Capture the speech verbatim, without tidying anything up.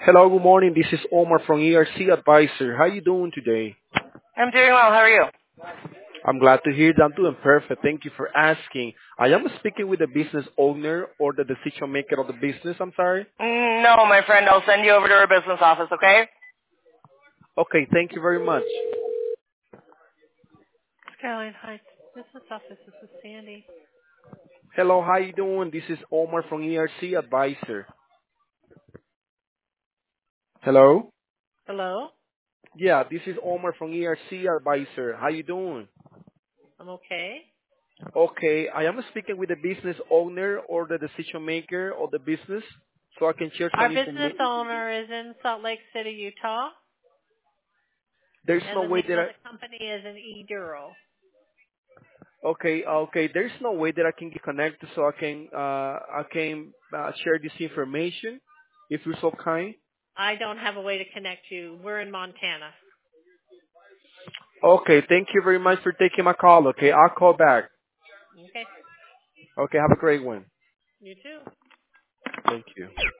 Hello, good morning. This is Omar from E R C Advisor. How you doing today? I'm doing well. How are you? I'm glad to hear that I'm doing perfect. Thank you for asking. I am speaking with the business owner or the decision maker of the business. I'm sorry. Mm, No, my friend. I'll send you over to our business office, okay? Okay, thank you very much. Caroline Heights Business Office. This is Sandy. Hello, how you doing? This is Omar from E R C Advisor. Hello? Hello. Yeah, this is Omar from E R C Advisor. How you doing? I'm okay. Okay, I am speaking with the business owner or the decision maker of the business so I can share Our some business information. owner is in Salt Lake City, Utah, There's and no the way name that of I, the company is in eDuro. Okay, okay. There's no way that I can get connected so I can uh I can uh, share this information if you're so kind. I don't have a way to connect you. We're in Montana. Okay, thank you very much for taking my call. Okay, I'll call back. Okay. Okay, have a great one. You too. Thank you.